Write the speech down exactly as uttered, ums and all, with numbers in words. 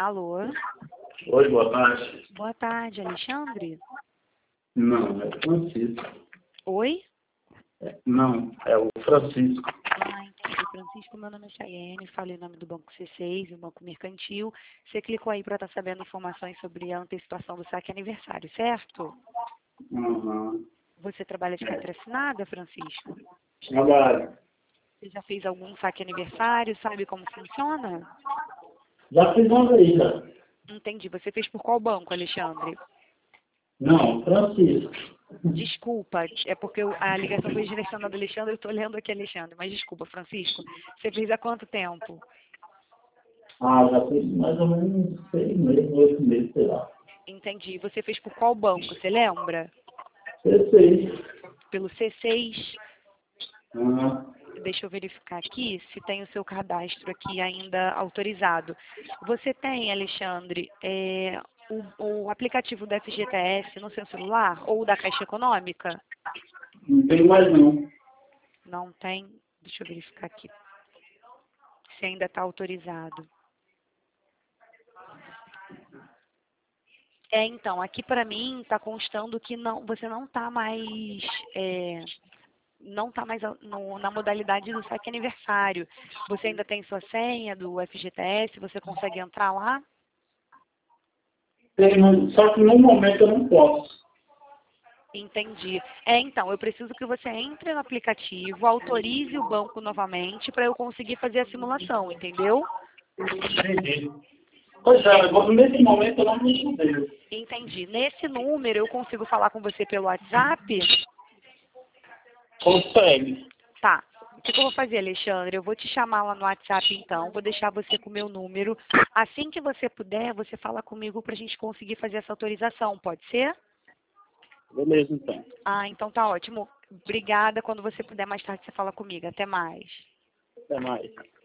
Alô? Oi, boa tarde. Boa tarde, Alexandre? Não, é Francisco. Oi? É, não, é o Francisco. Ah, entendi. Francisco, meu nome é Chayene, falei o nome do Banco C seis, o Banco Mercantil. Você clicou aí para estar sabendo informações sobre a antecipação do saque aniversário, certo? Uhum. Você trabalha de carteira assinada, Francisco? Trabalho. Você já fez algum saque aniversário? Sabe como funciona? Já fiz uma vez, já. Entendi. Você fez por qual banco, Alexandre? Não, Francisco. Desculpa, é porque eu- a ligação foi direcionada ao Alexandre, eu estou lendo aqui Alexandre, mas desculpa, Francisco. Você fez há quanto tempo? Ah, já fiz mais ou menos seis meses, oito meses, sei lá. Entendi. Você fez por qual banco, você lembra? C seis. Pelo C seis? Uhum. Deixa eu verificar aqui se tem o seu cadastro aqui ainda autorizado. Você tem, Alexandre, é, o, o aplicativo do F G T S no seu celular ou da Caixa Econômica? Não tem mais não. Não tem? Deixa eu verificar aqui se ainda está autorizado. É, então, aqui para mim está constando que não, você não está mais, é, não está mais no- na modalidade do saque aniversário. Você ainda tem sua senha do F G T S? Você consegue entrar lá? Tem, um- só que no momento eu não posso. Entendi. É, então, eu preciso que você entre no aplicativo, autorize o banco novamente para eu conseguir fazer a simulação, entendeu? Entendi. Pois é, agora nesse momento eu não me mudei. Entendi. Nesse número eu consigo falar com você pelo WhatsApp? Consegue. Tá. O que que eu vou fazer, Alexandre? Eu vou te chamar lá no WhatsApp então, vou deixar você com o meu número. Assim que você puder, você fala comigo para a gente conseguir fazer essa autorização, pode ser? Beleza, então. Ah, então tá ótimo. Obrigada. Quando você puder mais tarde, você fala comigo. Até mais. Até mais.